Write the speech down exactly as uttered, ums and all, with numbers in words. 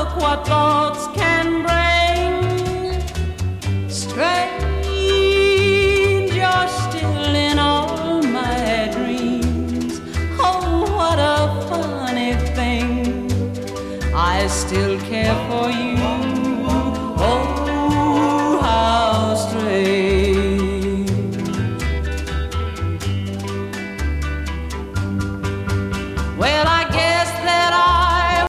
look what thoughts can bring. Strange, you're still in all my dreams. Oh, what a funny thing. I still care for you.